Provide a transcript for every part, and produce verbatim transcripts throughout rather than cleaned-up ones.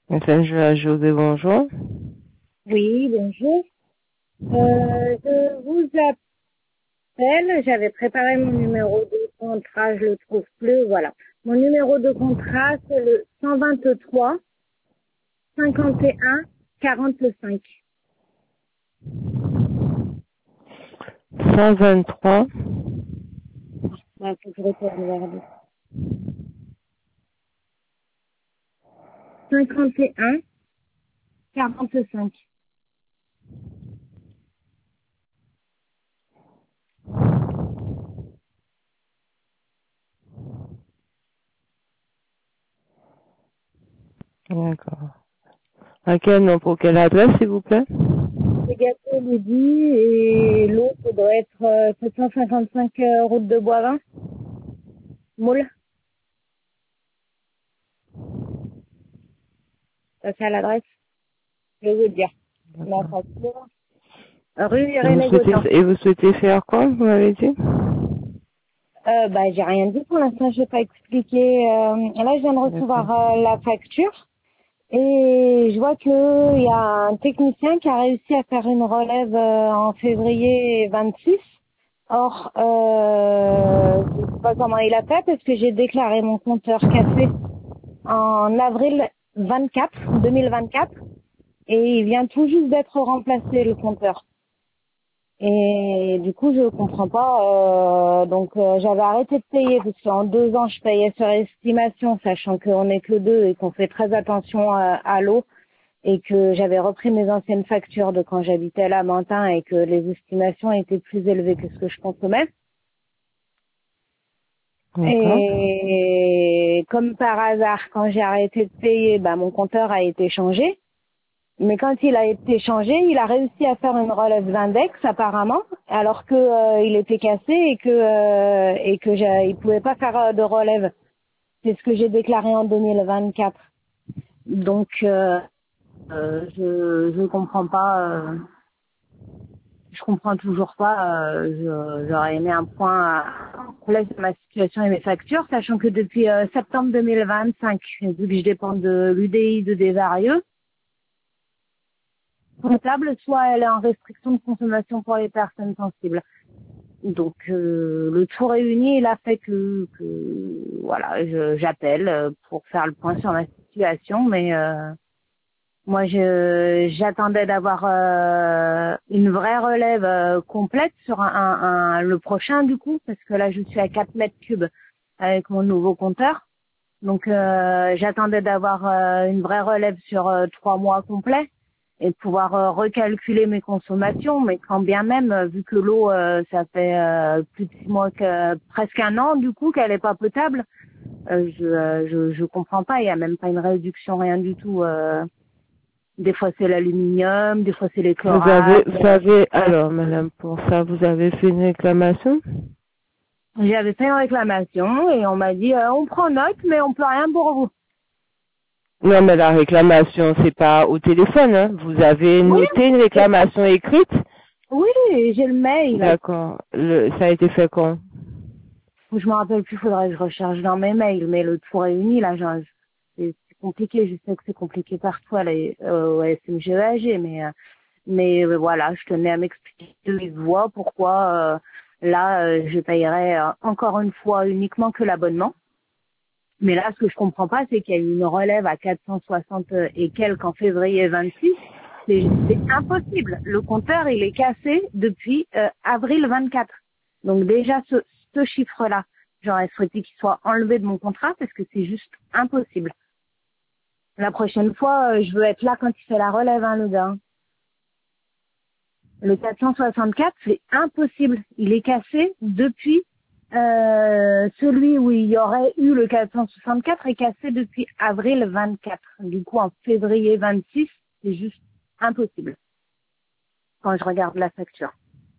Messager José, bonjour. Oui, bonjour. Euh, je vous appelle, j'avais préparé mon numéro de contrat, je le trouve plus, voilà. Mon numéro de contrat, c'est le cent vingt-trois cinquante et un quarante-cinq. cent vingt-trois. Bah, faut que je retourne vers lui. cinquante et un quarante-cinq. D'accord. À quel nom, pour quelle adresse, s'il vous plaît? C'est Gâteau Midi et l'autre doit être euh, sept cent cinquante-cinq euh, route de Boivin. Moule. Ça c'est à l'adresse. Je vais vous dire. La facture. Rue Et vous Irénée souhaitez, Gaudin. et vous souhaitez faire quoi, vous m'avez dit? Euh, bah, j'ai rien dit pour l'instant, je vais pas expliquer. Euh, là, je viens de recevoir D'accord. euh, la facture et je vois que il y a un technicien qui a réussi à faire une relève euh, en février vingt-six. Or, euh, je sais pas comment il a fait parce que j'ai déclaré mon compteur cassé en avril vingt-quatre, deux mille vingt-quatre et il vient tout juste d'être remplacé le compteur. Et du coup, je comprends pas. Euh, donc, euh, j'avais arrêté de payer parce qu'en deux ans, je payais sur estimation, sachant qu'on n'est que deux et qu'on fait très attention à, à l'eau et que j'avais repris mes anciennes factures de quand j'habitais à Lamentin et que les estimations étaient plus élevées que ce que je consommais. D'accord. Et comme par hasard, quand j'ai arrêté de payer, bah, mon compteur a été changé. Mais quand il a été changé, il a réussi à faire une relève d'index apparemment, alors que euh, il était cassé et que euh, et que j'ai- il pouvait pas faire euh, de relève. C'est ce que j'ai déclaré en deux mille vingt-quatre. Donc euh, euh, je je comprends pas, euh, je comprends toujours pas. Euh, je- J'aurais aimé un point à complet sur ma situation et mes factures, sachant que depuis euh, septembre deux mille vingt-cinq, vu que je dépends de l'U D I de Desvarieux, comptable, soit elle est en restriction de consommation pour les personnes sensibles. Donc euh, le tout réuni, il a fait que, que voilà, je- j'appelle euh, pour faire le point sur ma situation, mais euh, moi je j'attendais d'avoir euh, une vraie relève euh, complète sur un, un, un- le prochain du coup, parce que là je suis à quatre mètres cubes avec mon nouveau compteur. Donc euh, j'attendais d'avoir euh, une vraie relève sur euh, trois mois complets et de pouvoir euh, recalculer mes consommations, mais quand bien même, euh, vu que l'eau, euh, ça fait euh, plus de six mois, que, presque un an du coup qu'elle est pas potable, euh, je, euh, je je comprends pas, il y a même pas une réduction, rien du tout. Euh, des fois c'est l'aluminium, des fois c'est les Vous avez, chlorates. vous avez, alors, madame, pour ça, vous avez fait une réclamation? J'avais fait une réclamation et on m'a dit euh, on prend note, mais on peut rien pour vous. Non, mais la réclamation, c'est pas au téléphone, hein. Vous avez Oui, noté une réclamation écrite? oui, j'ai le mail. D'accord. Le, ça a été fait quand? Je me rappelle plus, faudrait que je recherche dans mes mails, mais le tout réuni, là, genre, c'est c'est compliqué, je sais que c'est compliqué partout à la euh, au S M G E A G, mais, euh, mais euh, voilà, je tenais à m'expliquer de vive voix pourquoi euh, là, euh, je payerais euh, encore une fois uniquement que l'abonnement. Mais là, ce que je comprends pas, c'est qu'il y a eu une relève à quatre cent soixante et quelques en février vingt-six. C'est c'est impossible. Le compteur, il est cassé depuis euh, avril vingt-quatre. Donc déjà, ce, ce chiffre-là, j'aurais souhaité qu'il soit enlevé de mon contrat parce que c'est juste impossible. La prochaine fois, euh, je veux être là quand il fait la relève, hein, le gars. Le quatre cent soixante-quatre, c'est impossible. Il est cassé depuis euh, celui où il y aurait eu le quatre cent soixante-quatre est cassé depuis avril vingt-quatre. Du coup, en février vingt-six, c'est juste impossible quand je regarde la facture.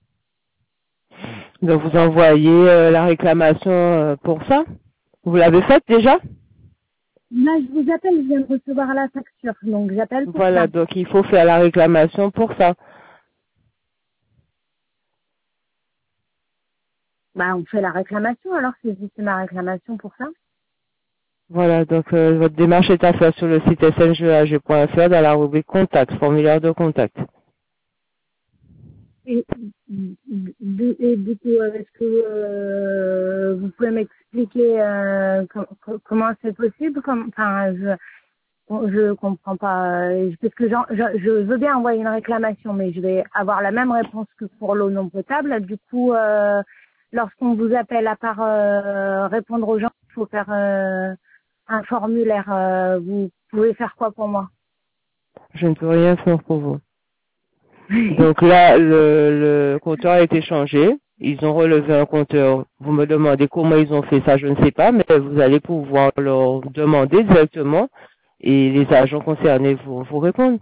Donc, vous envoyez euh, la réclamation euh, pour ça? Vous l'avez faite déjà? Là, je vous appelle, je viens de recevoir la facture, donc j'appelle pour ça. Voilà, donc il faut faire la réclamation pour ça. Bah, on fait la réclamation, alors c'est juste ma réclamation pour ça. Voilà, donc euh, votre démarche est à faire sur le site s n g a g point f r dans la rubrique contact, formulaire de contact. Et, du, et du coup, euh, est-ce que euh, vous pouvez m'expliquer euh, com- com- comment c'est possible comme, enfin, je je comprends pas. euh, Parce que j'en- je, je veux bien envoyer une réclamation, mais je vais avoir la même réponse que pour l'eau non potable. Du coup, euh, lorsqu'on vous appelle, à part euh, répondre aux gens, il faut faire euh, un formulaire. Euh, vous pouvez faire quoi pour moi? Je ne peux rien faire pour vous. Donc là, le, le compteur a été changé. Ils ont relevé un compteur. Vous me demandez comment ils ont fait ça, je ne sais pas, mais vous allez pouvoir leur demander directement et les agents concernés vous, vous répondent.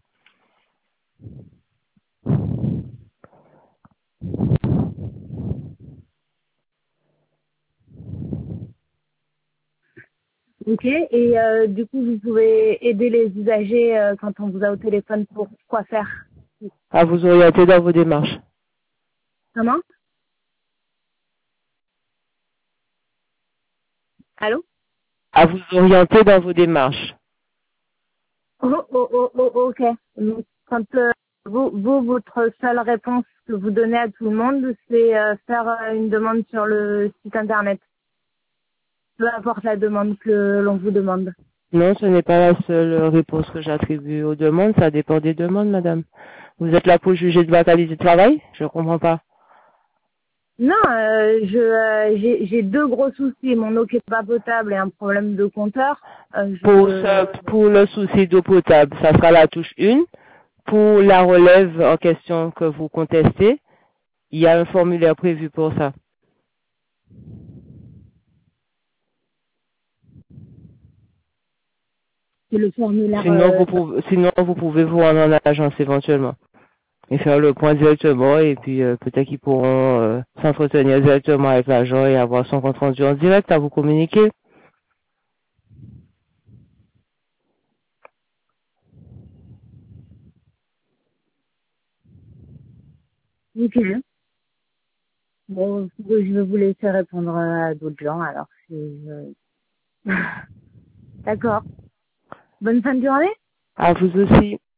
Ok. Et euh, du coup, vous pouvez aider les usagers euh, quand on vous a au téléphone pour quoi faire? À vous orienter dans vos démarches. Comment? Allô? À vous orienter dans vos démarches. Oh, oh, oh, oh, ok. Donc, quand euh, vous, vous, votre seule réponse que vous donnez à tout le monde, c'est euh, faire euh, une demande sur le site internet. Peu importe la demande que l'on vous demande. Non, ce n'est pas la seule réponse que j'attribue aux demandes. Ça dépend des demandes, madame. Vous êtes là pour juger de ma qualité de travail? Je ne comprends pas. Non, euh, je euh, j'ai j'ai deux gros soucis. Mon eau qui est pas potable et un problème de compteur. Euh, Pour, je ce, pour le souci d'eau potable, ça sera la touche un. Pour la relève en question que vous contestez, il y a un formulaire prévu pour ça. c'est le formulaire. Sinon, Euh, vous pouvez, sinon, vous pouvez vous rendre en agence éventuellement et faire le point directement et puis euh, peut-être qu'ils pourront euh, s'entretenir directement avec l'agent et avoir son compte rendu en direct à vous communiquer. ok. Bon, je vais vous laisser répondre à d'autres gens alors. si je- D'accord. Bonne fin de journée. À vous aussi.